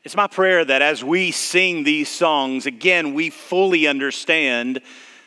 It's my prayer that as we sing these songs, again, we fully understand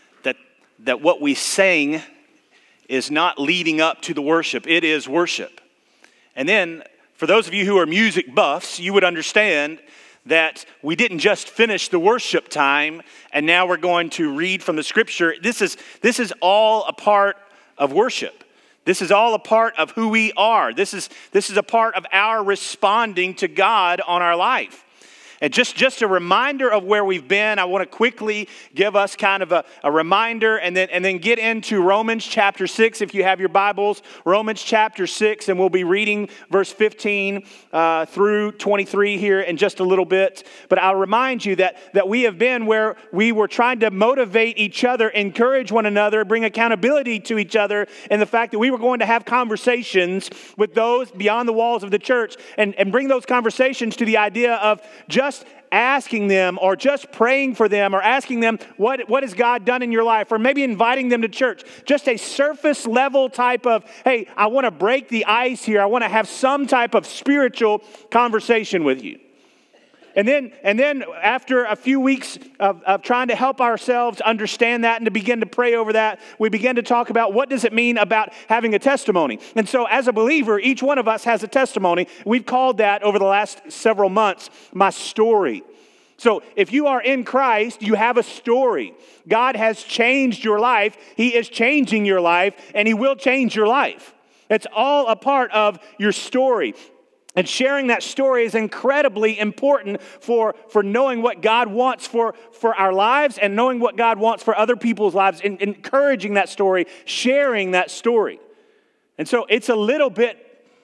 that what we sing is not leading up to the worship. It is worship. And then, for those of you who are music buffs, you would understand that we didn't just finish the worship time and now we're going to read from the scripture. This is all a part of worship. This is all a part of who we are. This is a part of our responding to God on our life. And just a reminder of where we've been, I want to quickly give us kind of a reminder and then get into Romans chapter 6. If you have your Bibles, Romans chapter 6, and we'll be reading verse 15 through 23 here in just a little bit. But I'll remind you that we have been where we were trying to motivate each other, encourage one another, bring accountability to each other, and the fact that we were going to have conversations with those beyond the walls of the church and bring those conversations to the idea of just asking them or just praying for them or asking them what has God done in your life, or maybe inviting them to church. Just a surface level type of, hey, I want to break the ice here. I want to have some type of spiritual conversation with you. And then after a few weeks of trying to help ourselves understand that and to begin to pray over that, we began to talk about what does it mean about having a testimony. And so as a believer, each one of us has a testimony. We've called that over the last several months, my story. So if you are in Christ, you have a story. God has changed your life. He is changing your life, and He will change your life. It's all a part of your story. And sharing that story is incredibly important for knowing what God wants for our lives and knowing what God wants for other people's lives, and encouraging that story, sharing that story. And so it's a little bit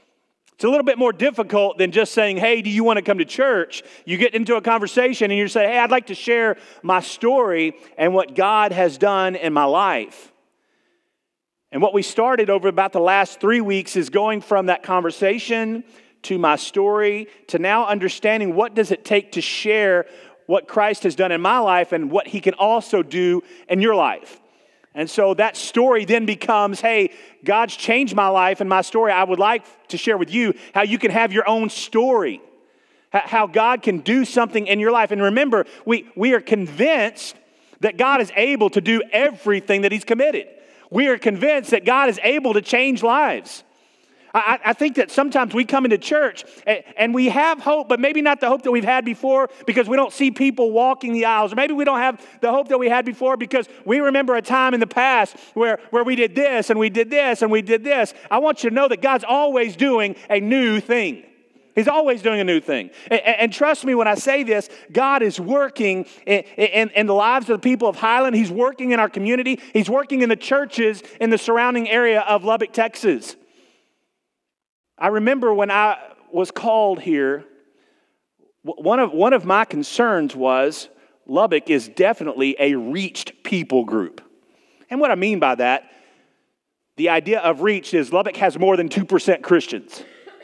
more difficult than just saying, hey, do you want to come to church? You get into a conversation and you say, hey, I'd like to share my story and what God has done in my life. And what we started over about the last 3 weeks is going from that conversation to my story, to now understanding what does it take to share what Christ has done in my life and what He can also do in your life. And so that story then becomes, hey, God's changed my life and my story. I would like to share with you how you can have your own story, how God can do something in your life. And remember, we are convinced that God is able to do everything that He's committed. We are convinced that God is able to change lives. I think that sometimes we come into church and we have hope, but maybe not the hope that we've had before because we don't see people walking the aisles. Or maybe we don't have the hope that we had before because we remember a time in the past where we did this and we did this and we did this. I want you to know that God's always doing a new thing. He's always doing a new thing. And trust me when I say this, God is working in the lives of the people of Highland. He's working in our community. He's working in the churches in the surrounding area of Lubbock, Texas. I remember when I was called here, one of my concerns was Lubbock is definitely a reached people group. And what I mean by that, the idea of reached is Lubbock has more than 2% Christians.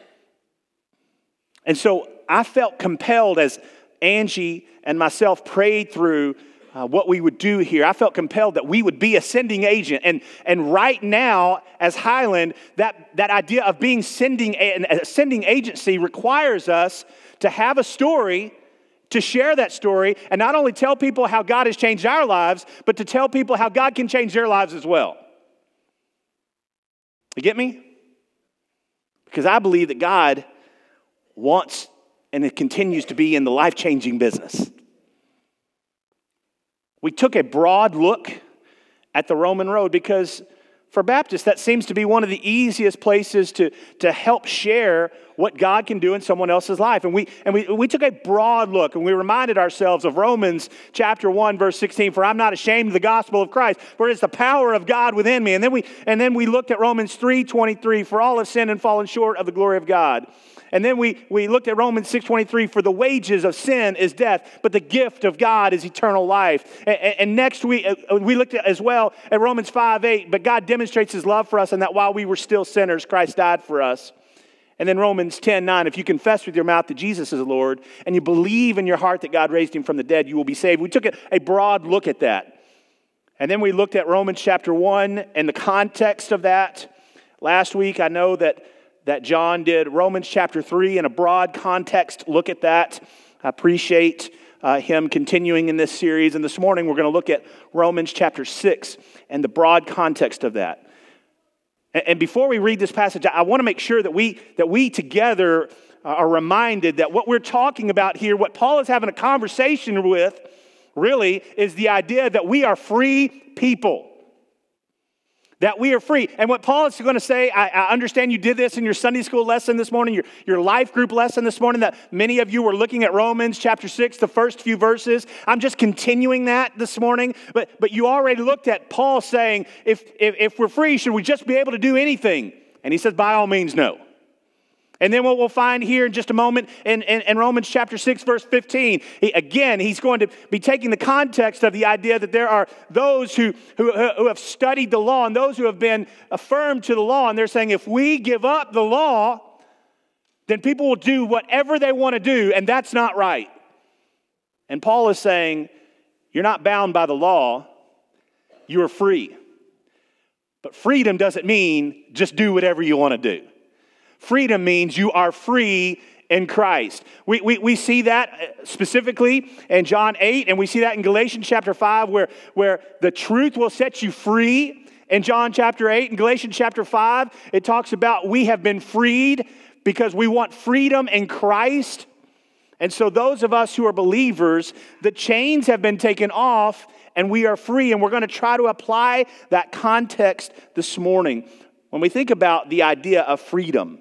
And so I felt compelled as Angie and myself prayed through what we would do here. I felt compelled that we would be a sending agent. And right now, as Highland, that idea of being a sending agency requires us to have a story, to share that story, and not only tell people how God has changed our lives, but to tell people how God can change their lives as well. You get me? Because I believe that God wants and it continues to be in the life-changing business. We took a broad look at the Roman road because for Baptists, that seems to be one of the easiest places to help share what God can do in someone else's life. And we took a broad look and we reminded ourselves of Romans chapter 1, verse 16, for I'm not ashamed of the gospel of Christ, for it is the power of God within me. And then we looked at Romans 3:23, for all have sinned and fallen short of the glory of God. And then we looked at Romans 6:23, for the wages of sin is death, but the gift of God is eternal life. And next we looked at as well at Romans 5:8, but God demonstrates His love for us and that while we were still sinners, Christ died for us. And then Romans 10:9, if you confess with your mouth that Jesus is the Lord and you believe in your heart that God raised Him from the dead, you will be saved. We took a broad look at that. And then we looked at Romans chapter 1 and the context of that. Last week, I know that John did Romans chapter 3 in a broad context look at that. I appreciate him continuing in this series. And this morning we're going to look at Romans chapter 6 and the broad context of that. And before we read this passage, I want to make sure that we together are reminded that what we're talking about here, what Paul is having a conversation with, really is the idea that we are free people. That we are free. And what Paul is going to say, I understand you did this in your Sunday school lesson this morning, your life group lesson this morning, that many of you were looking at Romans chapter 6, the first few verses. I'm just continuing that this morning. But you already looked at Paul saying, if we're free, should we just be able to do anything? And he says, by all means, no. And then what we'll find here in just a moment in Romans chapter 6, verse 15, he's going to be taking the context of the idea that there are those who have studied the law and those who have been affirmed to the law. And they're saying if we give up the law, then people will do whatever they want to do, and that's not right. And Paul is saying, you're not bound by the law, you are free. But freedom doesn't mean just do whatever you want to do. Freedom means you are free in Christ. We see that specifically in John 8, and we see that in Galatians chapter 5, where the truth will set you free. In John chapter 8 and Galatians chapter 5, it talks about we have been freed because we want freedom in Christ. And so those of us who are believers, the chains have been taken off and we are free. And we're going to try to apply that context this morning. When we think about the idea of freedom,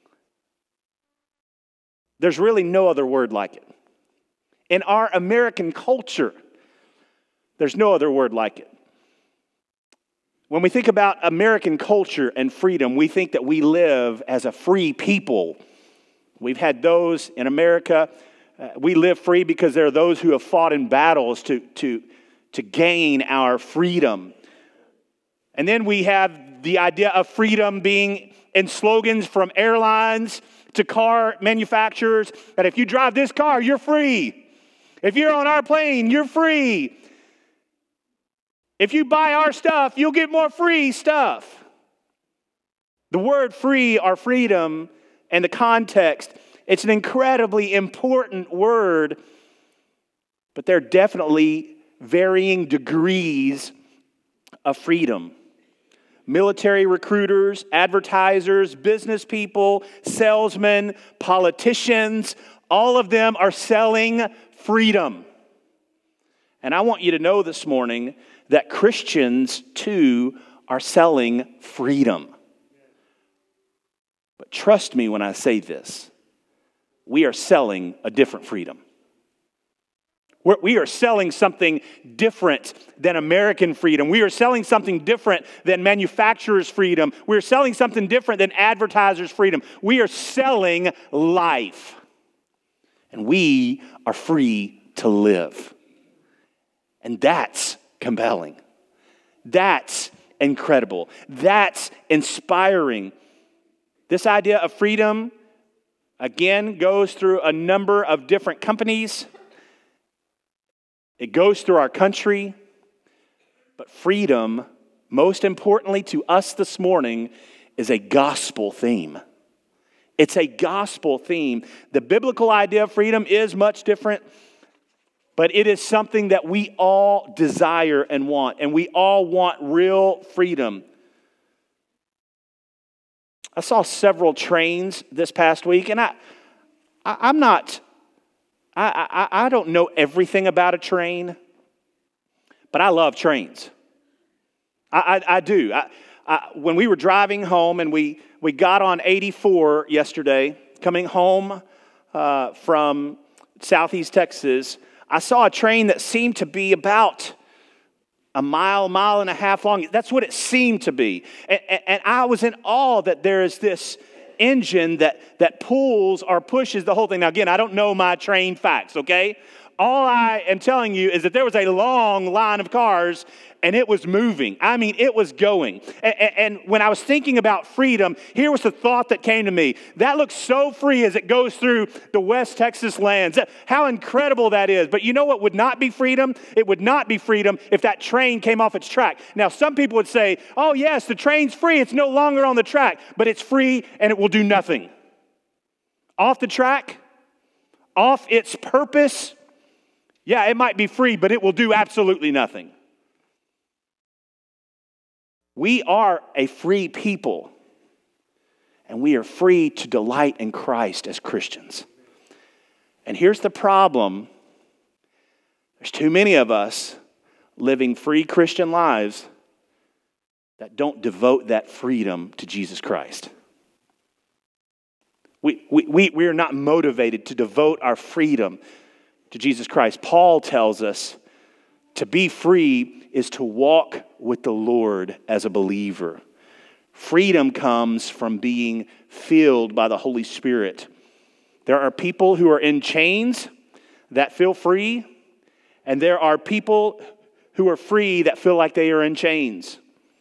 there's really no other word like it. In our American culture, there's no other word like it. When we think about American culture and freedom, we think that we live as a free people. We've had those in America. We live free because there are those who have fought in battles to gain our freedom. And then we have the idea of freedom being in slogans from airlines to car manufacturers, that if you drive this car, you're free. If you're on our plane, you're free. If you buy our stuff, you'll get more free stuff. The word free or freedom and the context, it's an incredibly important word, but there are definitely varying degrees of freedom. Military recruiters, advertisers, business people, salesmen, politicians, all of them are selling freedom. And I want you to know this morning that Christians too are selling freedom. But trust me when I say this, we are selling a different freedom. We are selling something different than American freedom. We are selling something different than manufacturers' freedom. We are selling something different than advertisers' freedom. We are selling life. And we are free to live. And that's compelling. That's incredible. That's inspiring. This idea of freedom, again, goes through a number of different companies. It goes through our country, but freedom, most importantly to us this morning, is a gospel theme. It's a gospel theme. The biblical idea of freedom is much different, but it is something that we all desire and we all want real freedom. I saw several trains this past week, and I don't know everything about a train, but I love trains. I do. When we were driving home and we got on 84 yesterday, coming home from Southeast Texas, I saw a train that seemed to be about a mile and a half long. That's what it seemed to be. And I was in awe that there is this engine that pulls or pushes the whole thing. Now, again, I don't know my train facts, okay? All I am telling you is that there was a long line of cars and it was moving. I mean, it was going. And when I was thinking about freedom, here was the thought that came to me. That looks so free as it goes through the West Texas lands. How incredible that is. But you know what would not be freedom? It would not be freedom if that train came off its track. Now, some people would say, oh, yes, the train's free. It's no longer on the track. But it's free and it will do nothing. Off the track, off its purpose, yeah, it might be free, but it will do absolutely nothing. We are a free people, and we are free to delight in Christ as Christians. And here's the problem. There's too many of us living free Christian lives that don't devote that freedom to Jesus Christ. We are not motivated to devote our freedom to Jesus Christ. Paul tells us to be free is to walk with the Lord as a believer. Freedom comes from being filled by the Holy Spirit. There are people who are in chains that feel free, and there are people who are free that feel like they are in chains.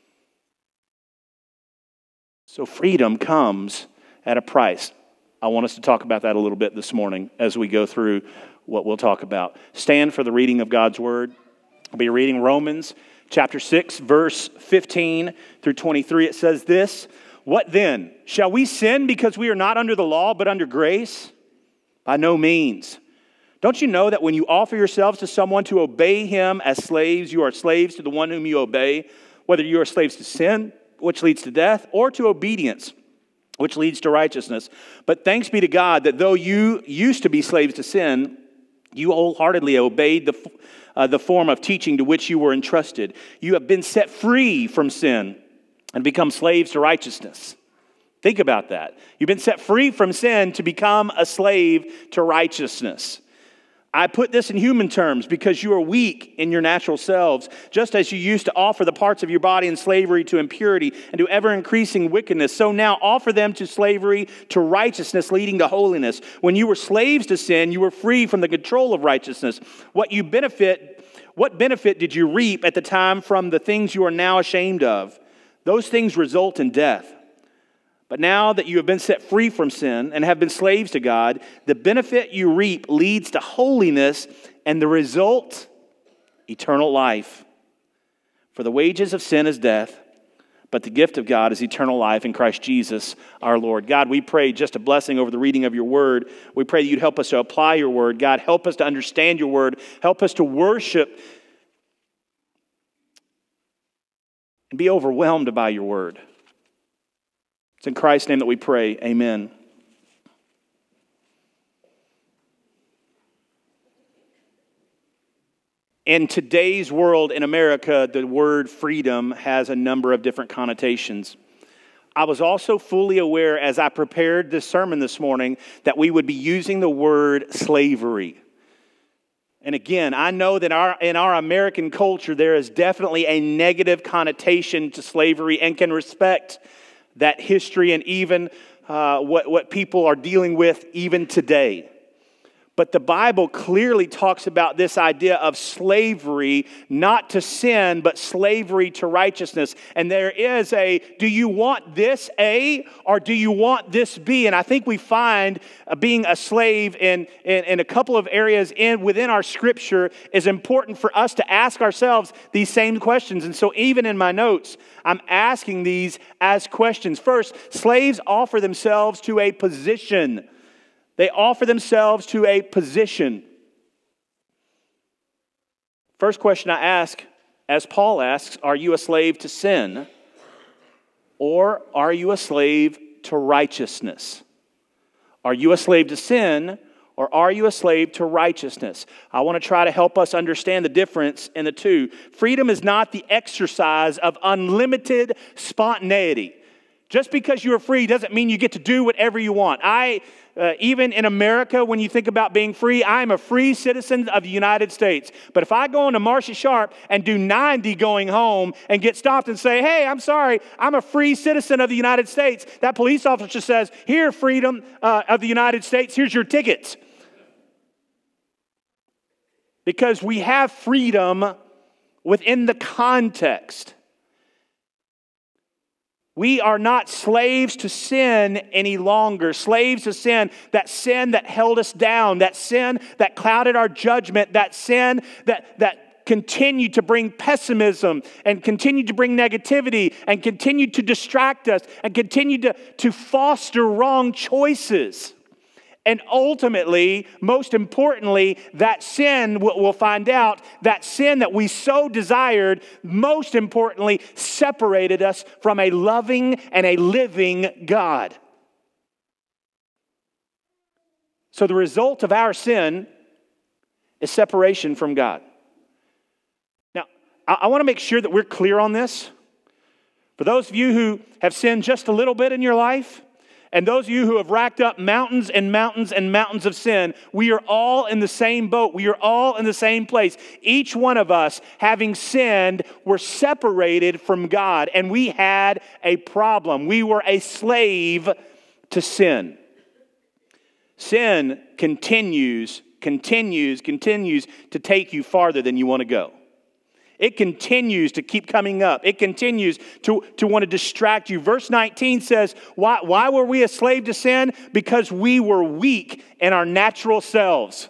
So freedom comes at a price. I want us to talk about that a little bit this morning as we go through what we'll talk about. Stand for the reading of God's Word. I'll be reading Romans chapter 6, verse 15 through 23. It says this, "What then? Shall we sin because we are not under the law but under grace? By no means. Don't you know that when you offer yourselves to someone to obey him as slaves, you are slaves to the one whom you obey, whether you are slaves to sin, which leads to death, or to obedience, which leads to righteousness. But thanks be to God that though you used to be slaves to sin, you wholeheartedly obeyed the form of teaching to which you were entrusted. You have been set free from sin and become slaves to righteousness." Think about that. You've been set free from sin to become a slave to righteousness. I put this in human terms because you are weak in your natural selves, just as you used to offer the parts of your body in slavery to impurity and to ever-increasing wickedness. So now offer them to slavery to righteousness, leading to holiness. When you were slaves to sin, you were free from the control of righteousness. What benefit did you reap at the time from the things you are now ashamed of? Those things result in death. But now that you have been set free from sin and have been slaves to God, the benefit you reap leads to holiness, and the result, eternal life. For the wages of sin is death, but the gift of God is eternal life in Christ Jesus our Lord. God, we pray just a blessing over the reading of your word. We pray that you'd help us to apply your word. God, help us to understand your word. Help us to worship and be overwhelmed by your word. It's in Christ's name that we pray. Amen. In today's world in America, the word freedom has a number of different connotations. I was also fully aware as I prepared this sermon this morning that we would be using the word slavery. And again, I know that in our American culture, there is definitely a negative connotation to slavery and can respect that history and even what people are dealing with even today. But the Bible clearly talks about this idea of slavery, not to sin, but slavery to righteousness. And there is do you want this A or do you want this B? And I think we find being a slave in a couple of areas within our scripture is important for us to ask ourselves these same questions. And so even in my notes, I'm asking these as questions. First, slaves offer themselves to a position. They offer themselves to a position. First question I ask, as Paul asks, are you a slave to sin? Or are you a slave to righteousness? Are you a slave to sin? Or are you a slave to righteousness? I want to try to help us understand the difference in the two. Freedom is not the exercise of unlimited spontaneity. Just because you're free doesn't mean you get to do whatever you want. Even in America, when you think about being free, I'm a free citizen of the United States. But if I go into Marcia Sharp and do 90 going home and get stopped and say, hey, I'm sorry, I'm a free citizen of the United States, that police officer says, here, freedom of the United States, here's your tickets. Because we have freedom within the context. We are not slaves to sin any longer. Slaves to sin that held us down, that sin that clouded our judgment, that sin that continued to bring pessimism and continued to bring negativity and continued to distract us and continued to foster wrong choices. And ultimately, most importantly, that sin, we'll find out, that sin that we so desired, most importantly, separated us from a loving and a living God. So the result of our sin is separation from God. Now, I want to make sure that we're clear on this. For those of you who have sinned just a little bit in your life, and those of you who have racked up mountains and mountains and mountains of sin, we are all in the same boat. We are all in the same place. Each one of us, having sinned, were separated from God, and we had a problem. We were a slave to sin. Sin continues to take you farther than you want to go. It continues to keep coming up. It continues to want to distract you. Verse 19 says, why were we a slave to sin? Because we were weak in our natural selves.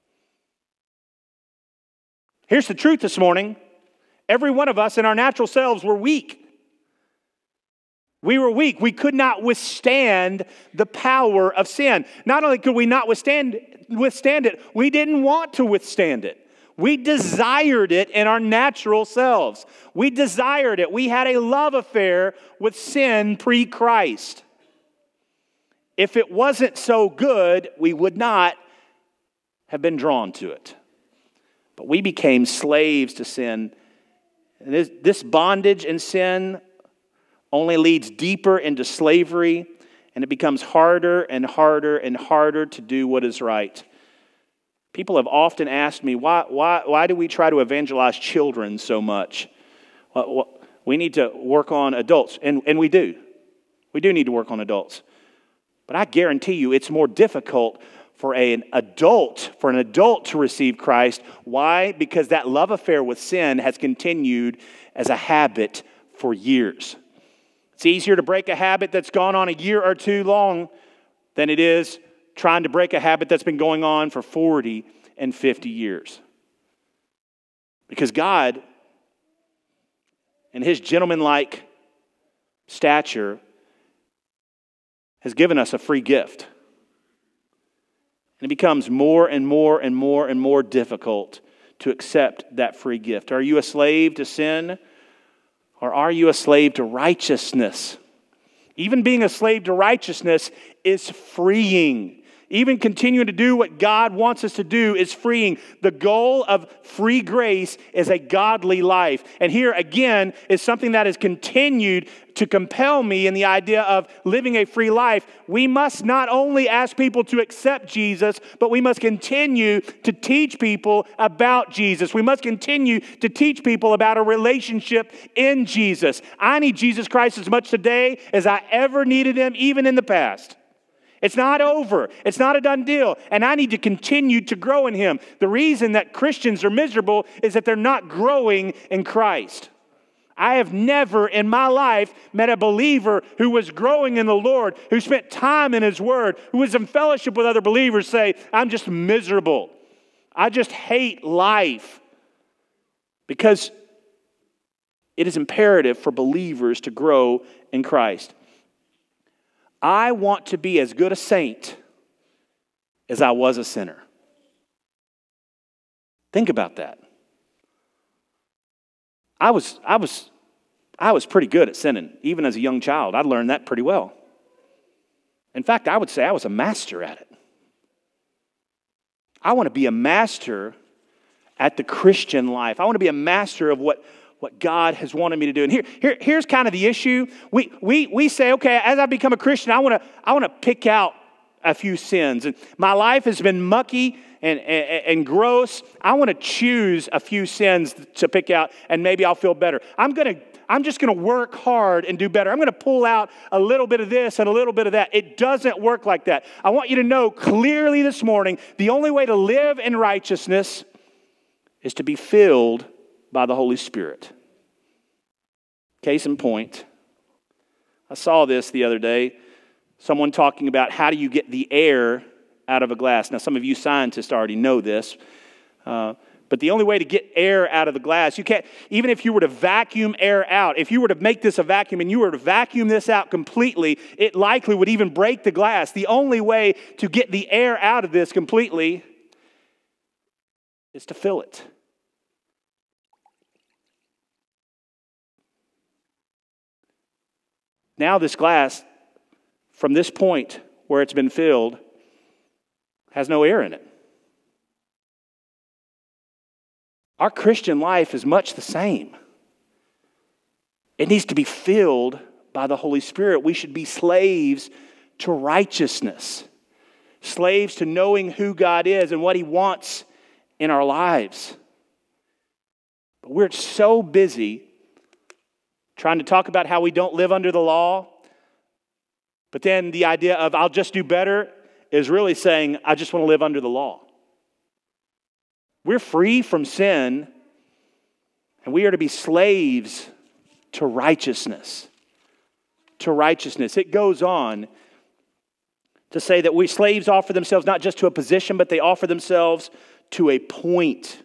Here's the truth this morning. Every one of us in our natural selves were weak. We were weak. We could not withstand the power of sin. Not only could we not withstand it, we didn't want to withstand it. We desired it in our natural selves. We desired it. We had a love affair with sin pre-Christ. If it wasn't so good, we would not have been drawn to it. But we became slaves to sin. And this bondage and sin only leads deeper into slavery, and it becomes harder and harder and harder to do what is right. People have often asked me, why do we try to evangelize children so much? We need to work on adults, and we do. We do need to work on adults. But I guarantee you it's more difficult for an adult to receive Christ. Why? Because that love affair with sin has continued as a habit for years. It's easier to break a habit that's gone on a year or two long than it is trying to break a habit that's been going on for 40 and 50 years. Because God, in His gentlemanlike stature, has given us a free gift. And it becomes more and more and more and more difficult to accept that free gift. Are you a slave to sin? Or are you a slave to righteousness? Even being a slave to righteousness is freeing. Even continuing to do what God wants us to do is freeing. The goal of free grace is a godly life. And here again is something that has continued to compel me in the idea of living a free life. We must not only ask people to accept Jesus, but we must continue to teach people about Jesus. We must continue to teach people about a relationship in Jesus. I need Jesus Christ as much today as I ever needed Him, even in the past. It's not over. It's not a done deal. And I need to continue to grow in Him. The reason that Christians are miserable is that they're not growing in Christ. I have never in my life met a believer who was growing in the Lord, who spent time in His Word, who was in fellowship with other believers say, I'm just miserable. I just hate life. Because it is imperative for believers to grow in Christ. I want to be as good a saint as I was a sinner. Think about that. I was pretty good at sinning, even as a young child. I learned that pretty well. In fact, I would say I was a master at it. I want to be a master at the Christian life. I want to be a master of what God has wanted me to do. And here's kind of the issue. We say, okay, as I become a Christian, I want to pick out a few sins. And my life has been mucky and gross. I want to choose a few sins to pick out, and maybe I'll feel better. I'm just going to work hard and do better. I'm going to pull out a little bit of this and a little bit of that. It doesn't work like that. I want you to know clearly this morning, the only way to live in righteousness is to be filled by the Holy Spirit. Case in point, I saw this the other day. Someone talking about how do you get the air out of a glass. Now, some of you scientists already know this, But the only way to get air out of the glass, you can't, even if you were to vacuum air out, if you were to make this a vacuum and you were to vacuum this out completely, it likely would even break the glass. The only way to get the air out of this completely is to fill it. Now this glass, from this point where it's been filled, has no air in it. Our Christian life is much the same. It needs to be filled by the Holy Spirit. We should be slaves to righteousness, slaves to knowing who God is and what He wants in our lives. But we're so busy trying to talk about how we don't live under the law, but then the idea of I'll just do better is really saying I just want to live under the law. We're free from sin, and we are to be slaves to righteousness. To righteousness. It goes on to say that slaves offer themselves not just to a position, but they offer themselves to a point.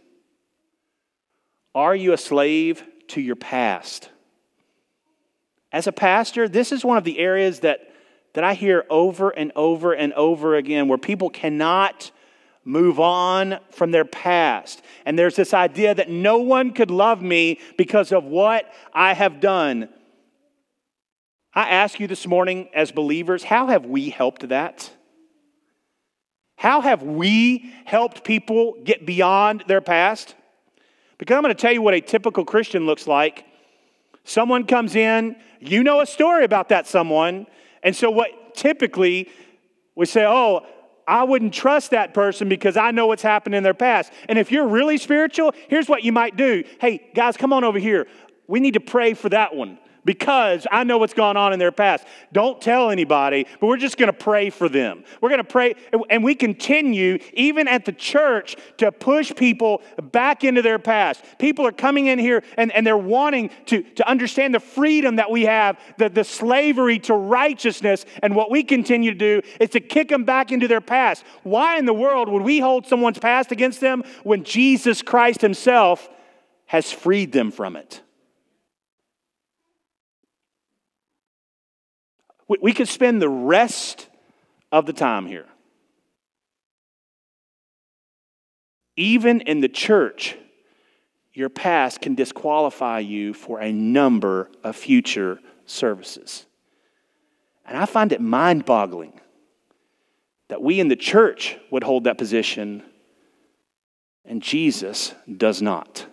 Are you a slave to your past? As a pastor, this is one of the areas that I hear over and over and over again where people cannot move on from their past. And there's this idea that no one could love me because of what I have done. I ask you this morning as believers, how have we helped that? How have we helped people get beyond their past? Because I'm going to tell you what a typical Christian looks like. Someone comes in, you know a story about that someone, and so what typically we say, oh, I wouldn't trust that person because I know what's happened in their past. And if you're really spiritual, here's what you might do. Hey, guys, come on over here. We need to pray for that one because I know what's gone on in their past. Don't tell anybody, but we're just going to pray for them. We're going to pray, and we continue, even at the church, to push people back into their past. People are coming in here, and they're wanting to understand the freedom that we have, the slavery to righteousness, and what we continue to do is to kick them back into their past. Why in the world would we hold someone's past against them when Jesus Christ Himself has freed them from it? We could spend the rest of the time here. Even in the church, your past can disqualify you for a number of future services. And I find it mind-boggling that we in the church would hold that position and Jesus does not.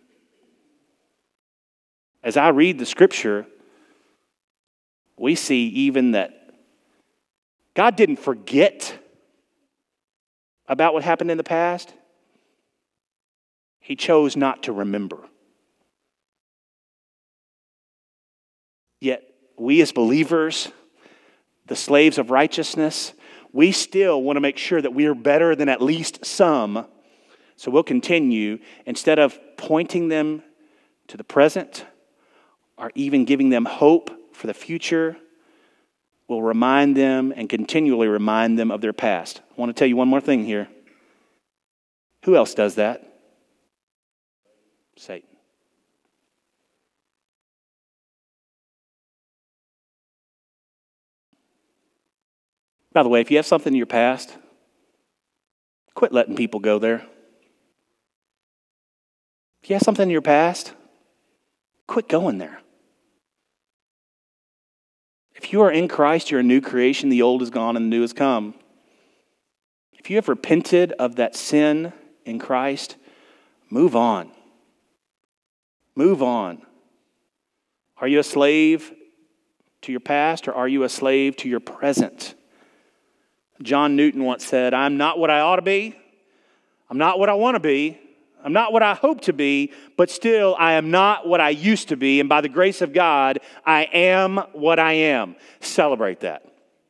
As I read the scripture, we see even that God didn't forget about what happened in the past. He chose not to remember. Yet we as believers, the slaves of righteousness, we still want to make sure that we are better than at least some. So we'll continue, instead of pointing them to the present or even giving them hope for the future, we'll remind them and continually remind them of their past. I want to tell you one more thing here. Who else does that? Satan. By the way, if you have something in your past, quit letting people go there. If you have something in your past, quit going there. If you are in Christ, you're a new creation. The old is gone and the new has come. If you have repented of that sin in Christ, move on. Move on. Are you a slave to your past or are you a slave to your present? John Newton once said, I'm not what I ought to be. I'm not what I want to be. I'm not what I hope to be, but still I am not what I used to be. And by the grace of God, I am what I am. Celebrate that.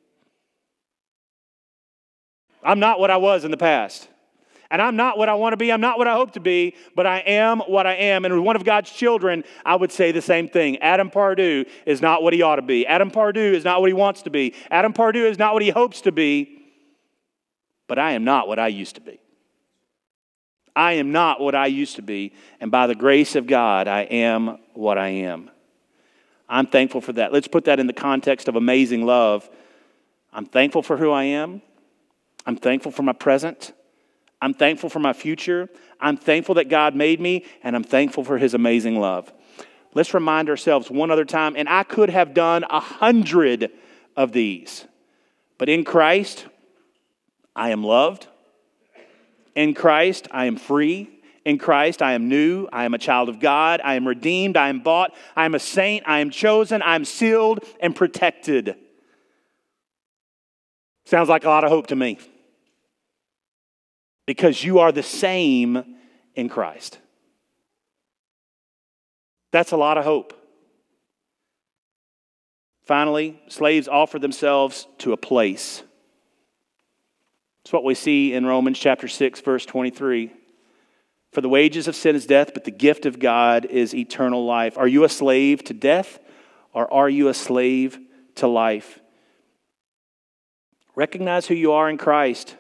I'm not what I was in the past. And I'm not what I want to be. I'm not what I hope to be, but I am what I am. And as one of God's children, I would say the same thing. Adam Pardue is not what he ought to be. Adam Pardue is not what he wants to be. Adam Pardue is not what he hopes to be, but I am not what I used to be. I am not what I used to be, and by the grace of God, I am what I am. I'm thankful for that. Let's put that in the context of amazing love. I'm thankful for who I am. I'm thankful for my present. I'm thankful for my future. I'm thankful that God made me, and I'm thankful for his amazing love. Let's remind ourselves one other time, and I could have done 100 of these, but in Christ, I am loved. In Christ, I am free. In Christ, I am new. I am a child of God. I am redeemed. I am bought. I am a saint. I am chosen. I am sealed and protected. Sounds like a lot of hope to me. Because you are the same in Christ. That's a lot of hope. Finally, slaves offer themselves to a place. It's what we see in Romans chapter 6, verse 23. For the wages of sin is death, but the gift of God is eternal life. Are you a slave to death, or are you a slave to life? Recognize who you are in Christ.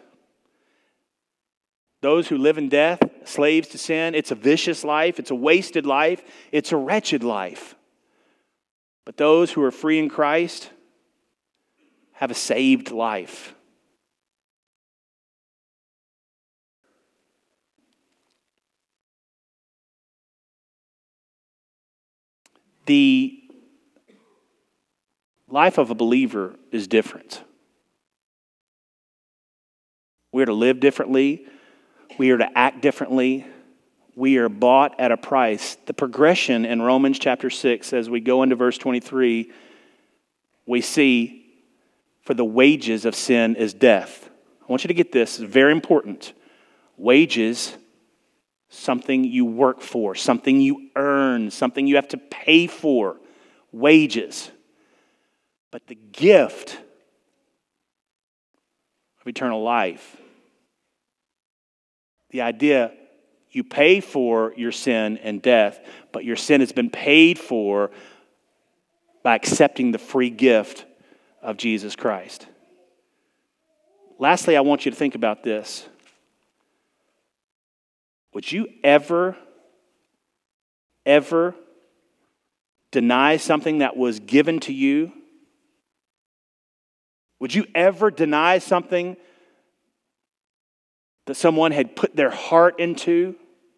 Those who live in death, slaves to sin, it's a vicious life, it's a wasted life, it's a wretched life. But those who are free in Christ have a saved life. The life of a believer is different. We are to live differently. We are to act differently. We are bought at a price. The progression in Romans chapter 6, as we go into verse 23, we see, for the wages of sin is death. I want you to get this. It's very important. Wages, something you work for, something you earn, something you have to pay for. Wages. But the gift of eternal life, the idea, you pay for your sin and death, but your sin has been paid for by accepting the free gift of Jesus Christ. Lastly, I want you to think about this. Would you ever deny something that was given to you? Would you ever deny something that someone had put their heart into?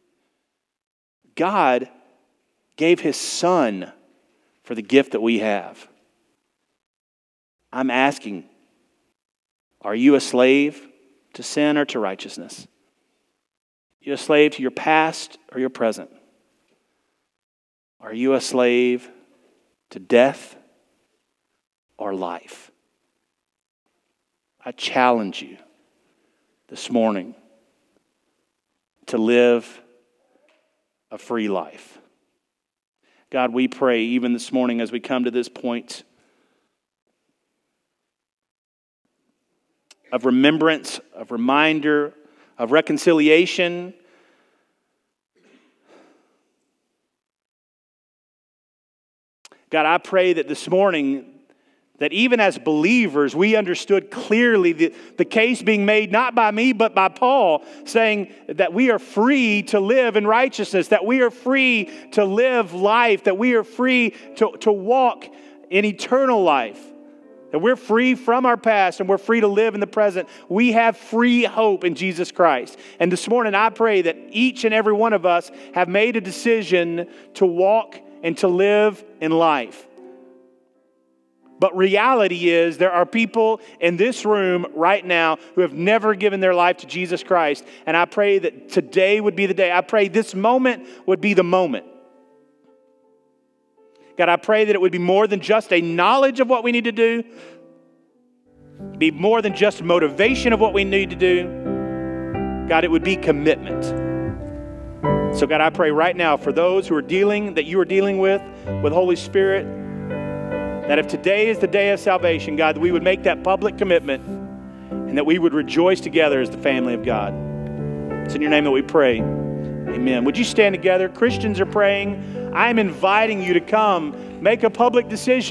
God gave his Son for the gift that we have. I'm asking, are you a slave to sin or to righteousness? Are you a slave to your past or your present? Are you a slave to death or life? I challenge you this morning to live a free life. God, we pray even this morning as we come to this point of remembrance, of reminder, of reconciliation. God, I pray that this morning, that even as believers, we understood clearly the case being made not by me, but by Paul, saying that we are free to live in righteousness, that we are free to live life, that we are free to walk in eternal life, that we're free from our past and we're free to live in the present. We have free hope in Jesus Christ. And this morning, I pray that each and every one of us have made a decision to walk and to live in life. But reality is there are people in this room right now who have never given their life to Jesus Christ. And I pray that today would be the day. I pray this moment would be the moment. God, I pray that it would be more than just a knowledge of what we need to do. Be more than just motivation of what we need to do. God, it would be commitment. So God, I pray right now for those who are that you are dealing with Holy Spirit, that if today is the day of salvation, God, that we would make that public commitment and that we would rejoice together as the family of God. It's in your name that we pray. Amen. Would you stand together? Christians are praying. I am inviting you to come make a public decision.